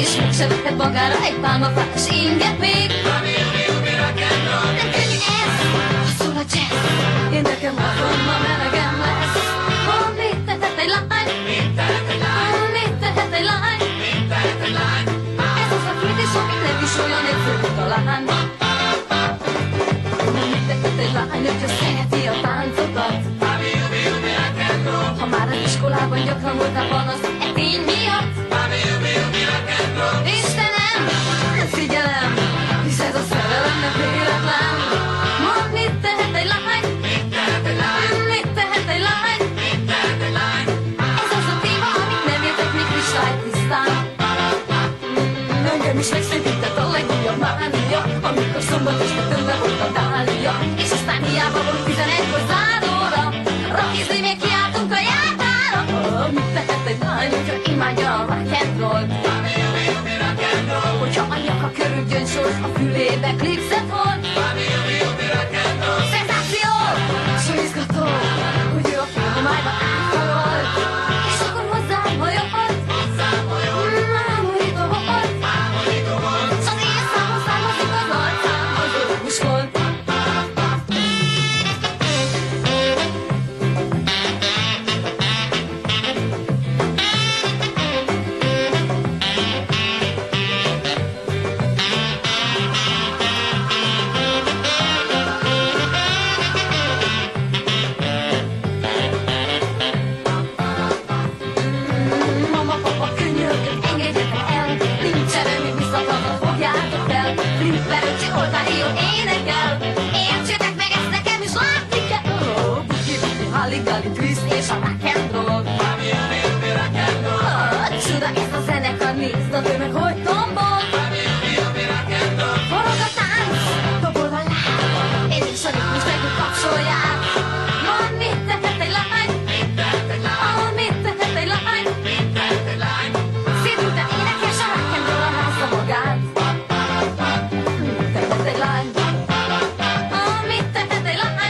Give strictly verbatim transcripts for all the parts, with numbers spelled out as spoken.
és mégse vethet magára egy pálmafát, s inget még. Nem könnyű ez, ha szól a jazz, én nekem otthon ma melegem lesz. Ha mit tehet egy lány? Mit tehet egy lány? Mit tehet egy lány? Mit tehet egy lány? Ez az a kérdés, amit nem is olyan egyszerű talán. Mit tehet egy lány, hogyha szereti a táncokat? Ha már az iskolában gyakran voltál panasz e tény miatt? Istenem, nem figyelem, hisz ez a szerelem nem véletlen. Mondd, mit tehet egy lány? Mit tehet egy lány? Mit tehet egy lány? Mit tehet egy lány? Ez az a téma, amit nem értek még kristálytisztán. Mm, engem is megszentített a legújabb mánia, amikor szombat este többre volt a dália, és aztán hiába volt tizenegykor záróra, rakizni még kiáltunk a jártára. Oh, mit tehet egy lány, hogyha imádja a rock'n'rollt? Hogyha a nyaka körül gyöngyszors, a fülébe klipszet hord. Szenzáció! So izgató, hogy ő a filmájba áthajolt, és akkor hozzám hajolt. Mámorító volt. S az én számon származik az arcám, az örömus volt. Halligalli twist és a rock'n'roll. Csuda ez a zenekar, nézd a tömeg, hogy tombol. Forog a tánc, dobol a láb, és a ritmus megint kapcsolják. Mondd, mit tehet egy lány? Oh, mit tehet egy lány? Szédülten énekes a rock'n'roll a házza magát. Mit tehet egy lány? Oh, mit tehet egy lány?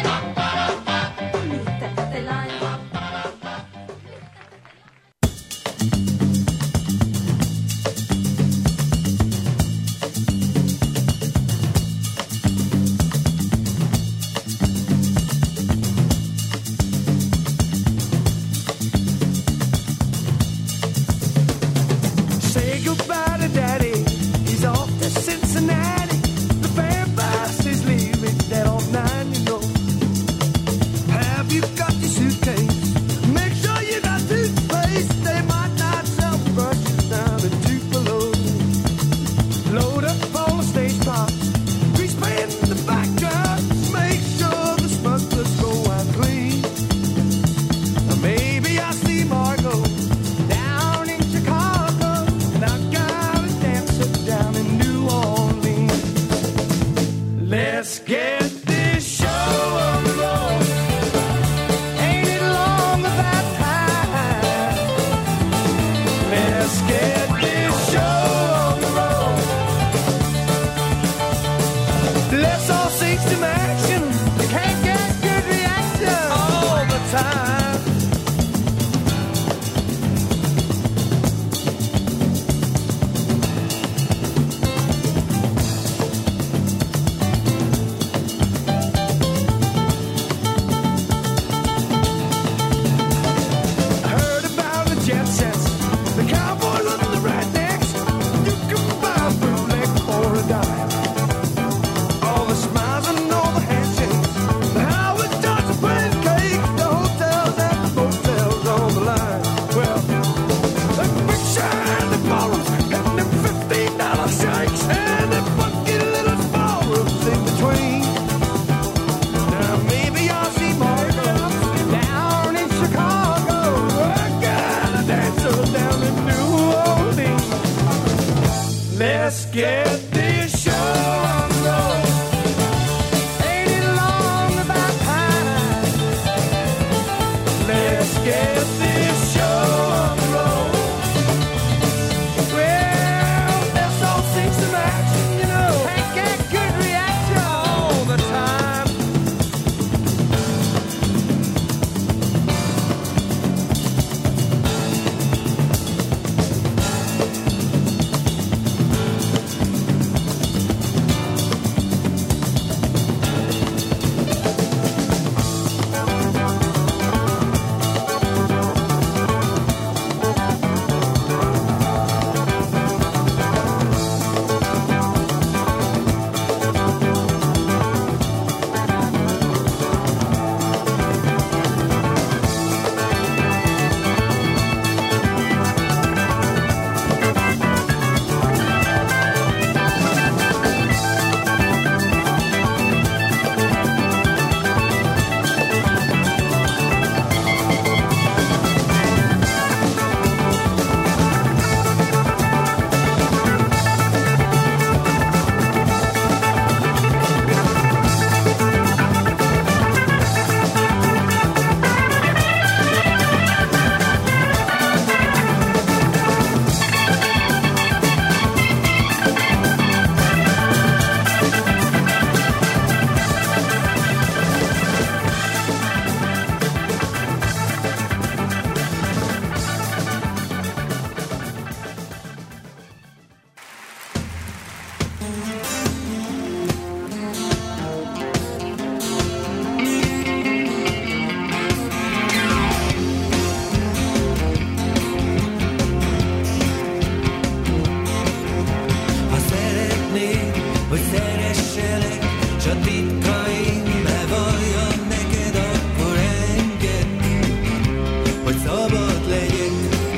hogy szeresselek, s a titkaim bevalljam neked, akkor engedd, hogy szabad legyek.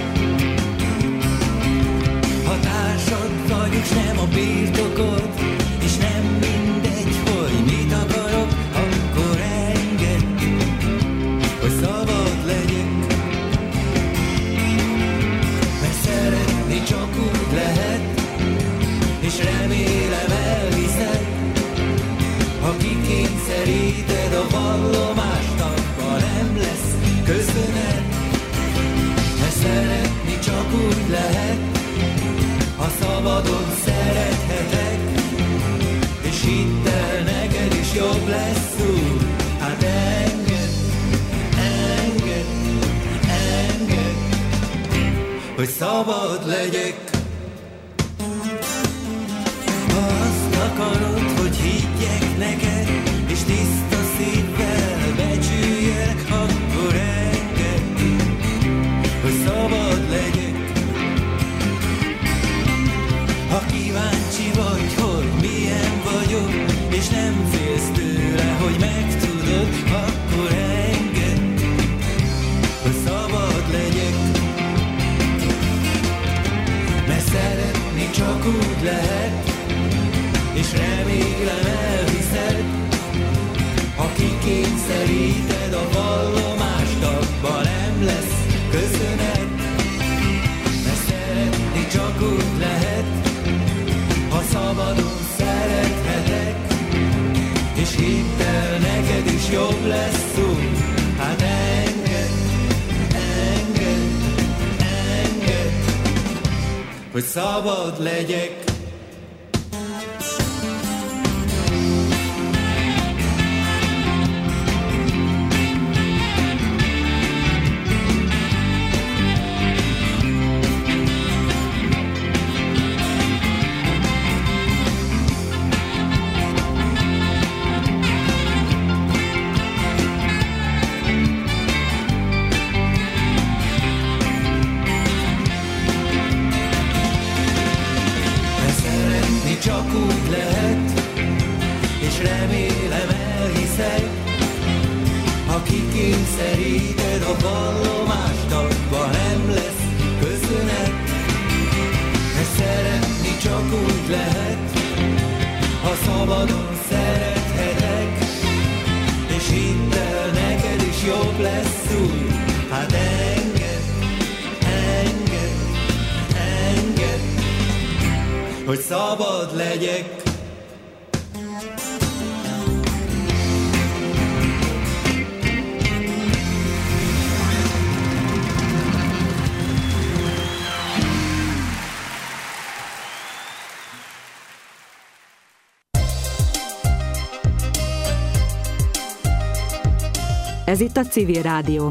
Ha társad vagyok, s nem a birtokod, és nem mindegy, hogy mit akarok, akkor engedd, hogy szabad legyek. Mert szeretni csak úgy lehet, és remélem elhiszed, ha kikényszeríted a vallomást, akkor nem lesz köszönet. Mert szeretni csak úgy lehet, ha szabadon szerethetek, és hidd el, neked is jobb lesz úgy. Hát engedd, engedd, engedd, hogy szabad legyek. Ha azt akarod, hogy higgyek neked, és tiszta szívvel becsüljelek, akkor engedd, hogy szabad legyek. Ha kíváncsi vagy, hogy milyen vagyok, és nem félsz tőle, hogy megtudod, akkor engedd, hogy szabad legyek. Mert szeretni csak úgy lehet, és remélem elhiszed, ha kikényszeríted a vallomást, abban nem lesz köszönet. Mert szeretni csak úgy lehet, ha szabadon szerethetek, és hidd el, neked is jobb lesz úgy. Hát engedd, engedd, engedd, hogy szabad legyek. Csak úgy lehet, és remélem elhiszed, ha kikényszeríted a vallomást, abban nem lesz köszönet. Mert szeretni csak úgy lehet, ha szabadon szerethetek, és hidd el, neked is jobb lesz úgy. Hát engedd, engedd, engedd, hogy szabad legyek. Ez itt a Civil Rádió.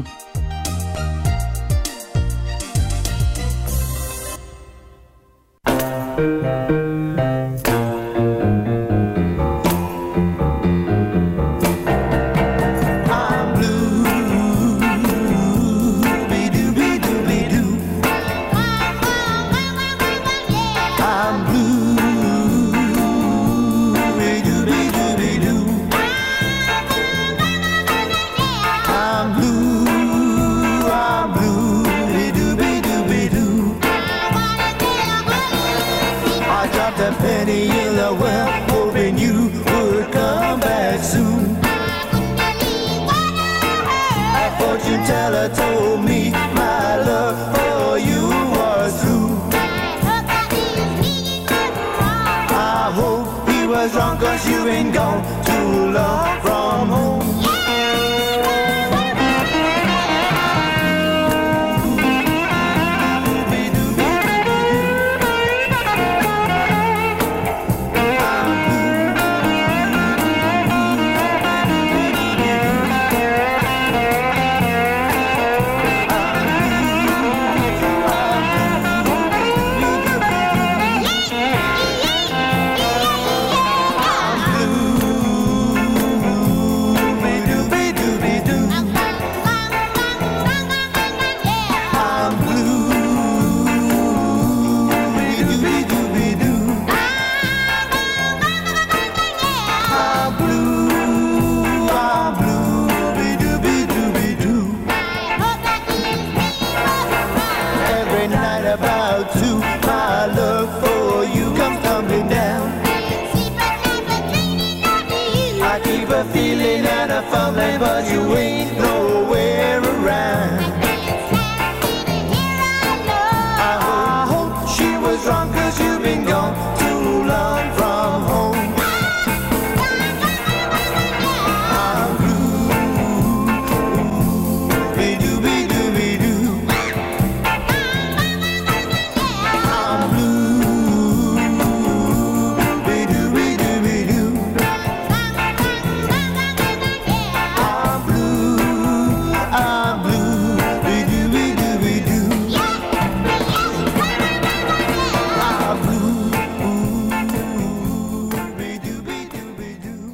strong, cause you've been gone too long from home. I'm blue, be-doo-be-doo-be-doo. I'm blue, be-doo-be-doo-be-doo. I'm blue, I'm blue, be-doo-be-doo-be-doo. I'm blue, be-doo-be-doo-be-doo.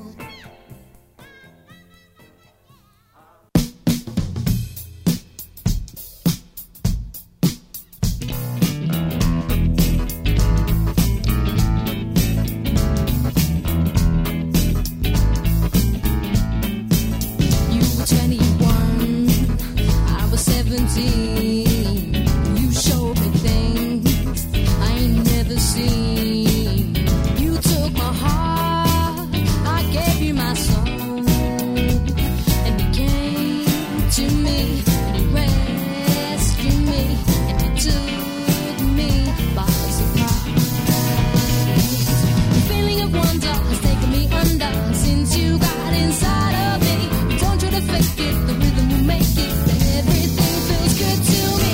You were twenty-one, I was seventeen. You showed me things I ain't never seen. You took my heart, I gave you my soul, and you came to me, and you rescued me, and you took me by surprise. The feeling of wonder has taken me under since you got inside of me. Don't try to fake it, the rhythm will make it. Everything feels good to me.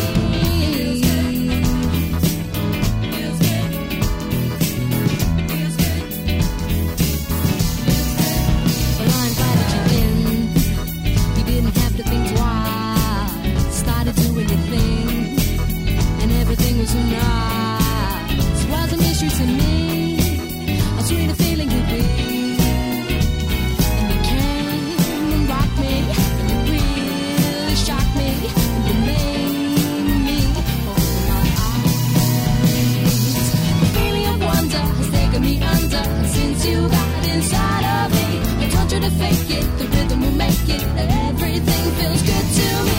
Feels good. Feels good. Well, I invited you in. You didn't have to think twice. Started doing your thing, and everything was so nice. Was a mystery to me. How sweet a feeling could be. And you came and rocked me, and you really shocked me, and you made me open my eyes. The feeling of wonder has taken me under since you got inside of me. I don't try to fake it, the rhythm will make it. Everything feels good to me.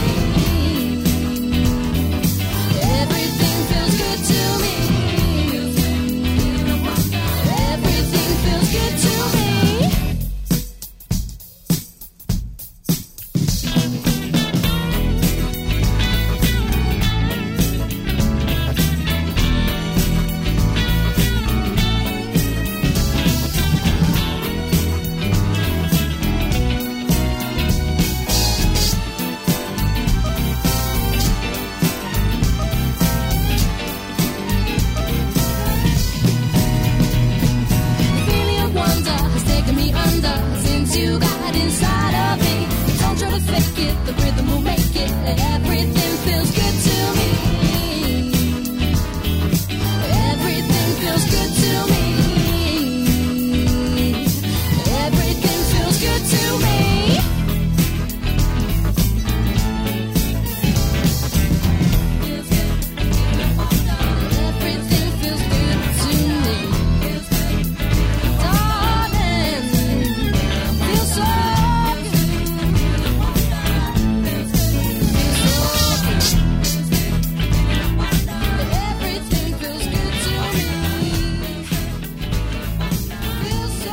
Everything feels good to me. Everything feels good to me. The feeling of wonder has taken me under since you got inside of me. Don't try to fake it, the rhythm will make it. Everything feels good to me. Everything feels good to me. Everything feels good to me. Feels good. Everything feels good to me. Darling, feels so good. Feels so good. Everything feels good to me. Feels so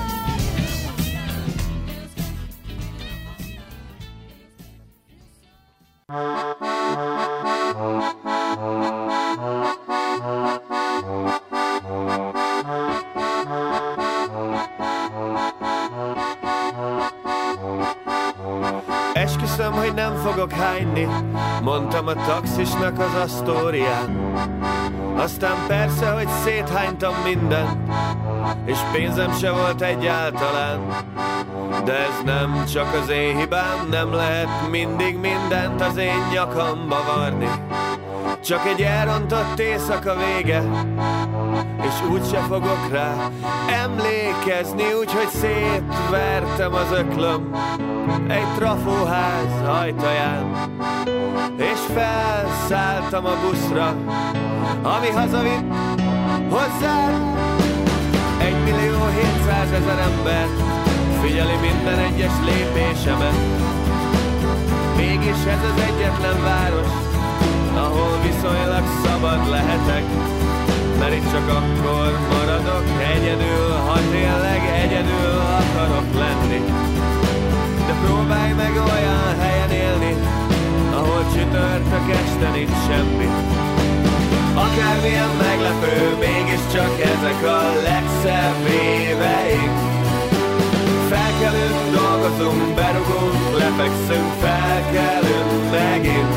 Esküszöm, hogy nem fogok hányni, mondtam a taxisnak az Asztórián. Aztán persze, hogy széthánytam mindent, és pénzem se volt egyáltalán. De ez nem csak az én hibám, nem lehet mindig mindent az én nyakamba varni. Csak egy elrontott éjszaka vége, és úgyse fogok rá emlékezni, úgyhogy szétvertem az öklöm egy trafóház ajtaján, és felszálltam a buszra, ami hazavitt hozzám. Egy millió hétszázezer ember figyeli minden egyes lépésemet. Mégis ez az egyetlen város, ahol viszonylag szabad lehetek. Mert itt csak akkor maradok egyedül, ha tényleg egyedül akarok lenni. De próbálj meg olyan helyen élni, ahol csütörtök este nincs semmi. Akármilyen meglepő, mégiscsak ezek a legszebb éveink. Felkelünk, dolgozunk, berugunk, lefekszünk, felkelünk megint.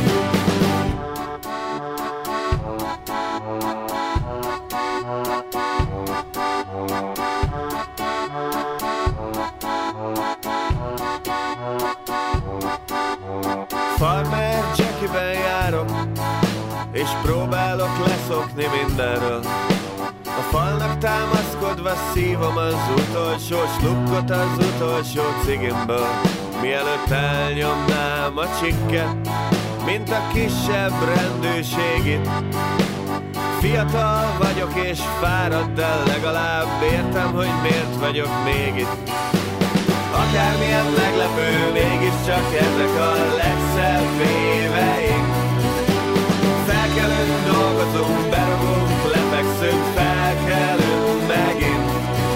Farmer Jackie-ben járok, és próbálok leszokni mindenről. A falnak támaszkodva szívom az utolsó slukkot az utolsó cigimből. Mielőtt elnyomnám a csikket, mint a kisebb rendőrségit. Fiatal vagyok és fáradt, de legalább értem, hogy miért vagyok még itt. Akármilyen meglepő, mégiscsak ezek a legszebb éveink. Felkelünk, dolgozunk, berugunk, lefekszünk, felkelünk megint.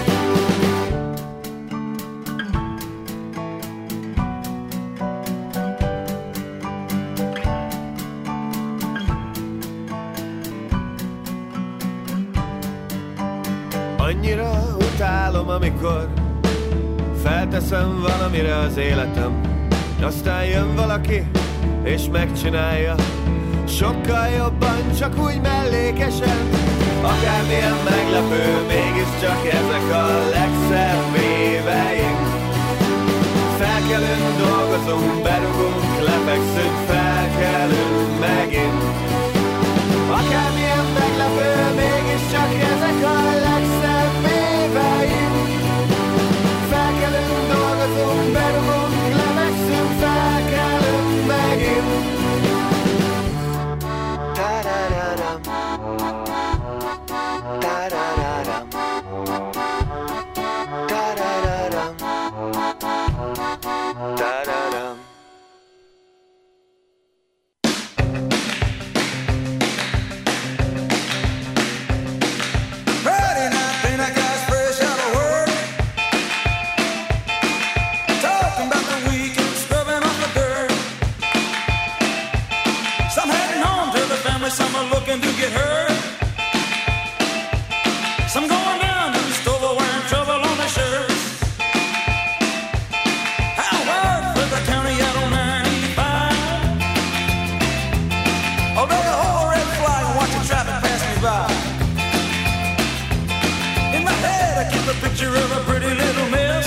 Annyira utálom, amikor felteszem valamire az életem, aztán jön valaki és megcsinálja sokkal jobban, csak úgy mellékesen. Akármilyen meglepő, mégiscsak ezek a legszebb éveink. Felkelünk, dolgozunk, berugunk, lefekszünk, felkelünk megint. Akármilyen meglepő, mégiscsak ezek a legszebb éveink. Felkelünk, dolgozunk, berugunk, lefekszünk, felkelünk megint. Ta-da-da-dam, ta-da-da-dam, ta-da-da-dam, ta-da-dam. Friday night, then I got fresh out of work, talking about the weekend, scrubbing off the dirt. Some heading home to the family, some are looking to get hurt. Some going down to the store wearing trouble on their shirts. I work for the county out on ninety-five. Although the whole red flag watching traffic pass me by. In my head I keep a picture of a pretty little miss.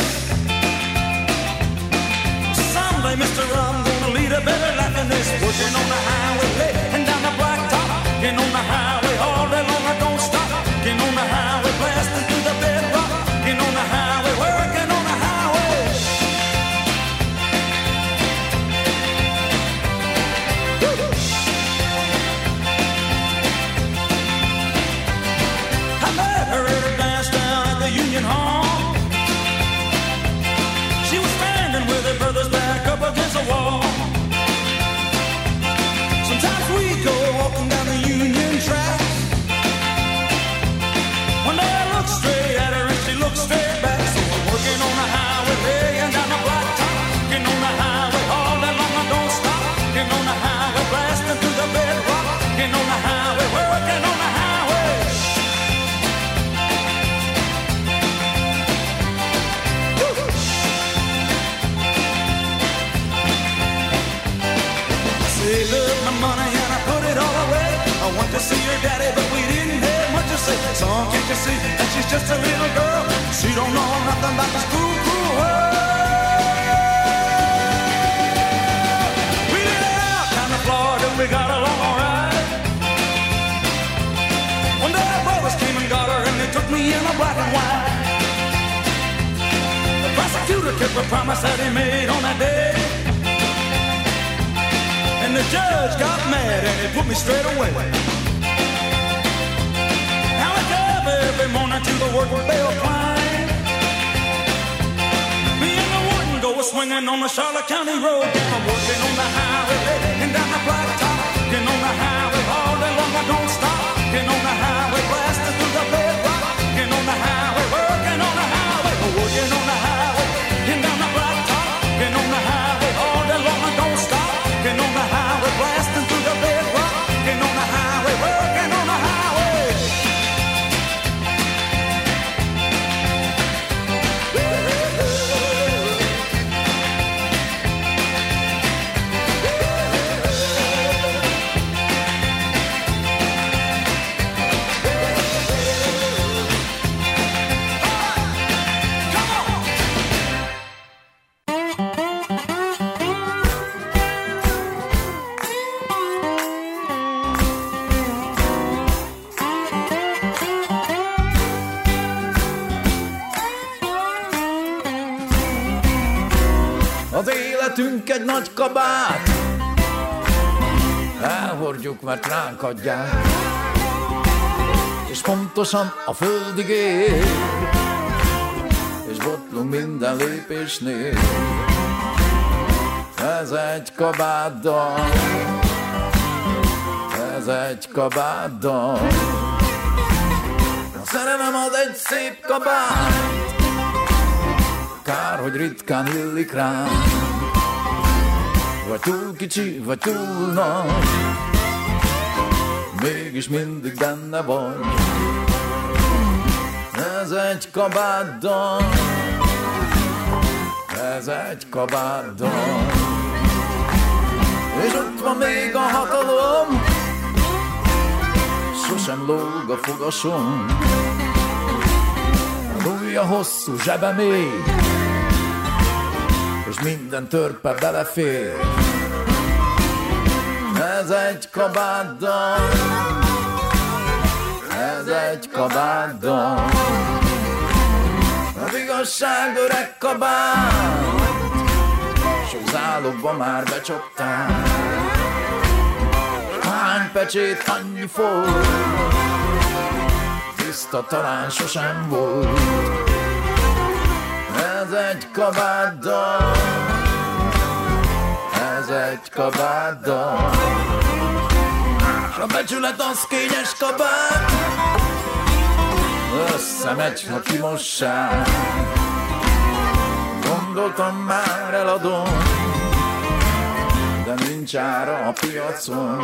Someday, mister, I'm gonna lead a better life than this. Working on the highway late and down the blacktop. Getting on the highway all day long, I don't stop. Getting on the highway, blasting through the bedrock. Getting on the highway, working on the highway. I met her at a dance down at the Union Hall. She was standing with her brother's back up against the wall. Sometimes we go walking down the Union track. One day I look straight at her and she looks straight back. So I'm working on the highway, laying down the blacktop. Getting on the highway all day long, I don't stop. Getting on the highway, blasting through the bedrock. Getting on the highway, working on the highway. Say, look, my money and I put it all away. I want to see your daddy, but we didn't have much to say. Son, can't you see that she's just a little girl? She don't know nothing about this cool, cool world. We did out down to Florida, we got along all right. One day our brothers came and got her, and they took me in a black and white. The prosecutor kept a promise that he made on that day. And the judge got mad and he put me straight away. Now I drive every morning to the work with Bill Klein. Me and the warden go swinging on the Charlotte County road. I'm working on the highway and down the blacktop. Getting on the highway all day long, I don't stop. Getting on the highway, blasting through the bedrock. Getting on the highway, working on the highway. Working on the highway and down the blacktop. Getting on the highway all day long, I don't stop. Getting on the highway, blasting through the bedrock. Getting on the highway, working egy nagy kabát, elhordjuk, mert ránk adják, és pontosan a földig ér, és botlunk minden lépésnél. Ez egy kabátdal, ez egy kabátdal. A szerelem az egy szép kabát, kár, hogy ritkán illik rám, vagy túl kicsi, vagy túl nagy, mégis mindig benne vagy. Ez egy kabátdal, ez egy kabátdal. És ott van még a hatalom, sosem lóg a fogasom, a ujja hosszú, zsebe mély, és minden törpe belefér. Ez egy kabátdal, ez egy kabátdal. Az igazság öreg kabát, sok zálogba már becsaptál, hány pecsét annyi folt, tiszta talán sosem volt. Ez egy kabátdal, ez egy kabátdal. S a becsület az kényes kabát, összemegy, ha kimossák. Gondoltam már eladom, de nincs ára a piacon.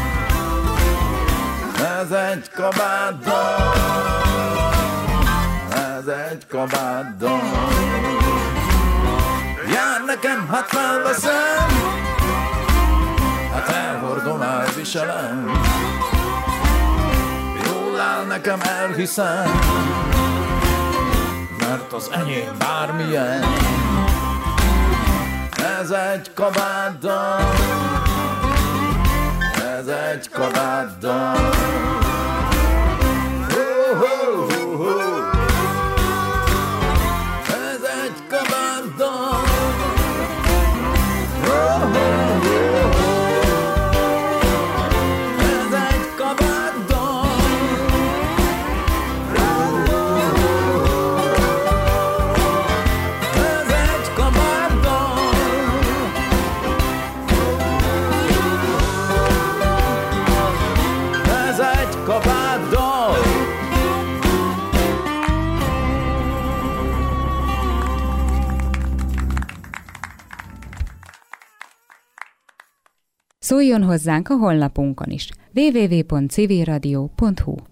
Ez egy kabátdal, ez egy kabátdal. Jár nekem, hát felveszem, hát elhordom, elviselem. Jól áll nekem, elhiszem, mert az enyém bármilyen. Ez egy kabátdal, ez egy kabátdal. Oh, oh, oh, oh. Ez egy kabátdal. Oh, oh, oh, oh. Ez egy kabátdal. Oh, oh, oh. Ez egy kabátdal. Ez egy kabátdal. Szóljon hozzánk a honlapunkon is: double-u double-u double-u pont civil radio pont hu.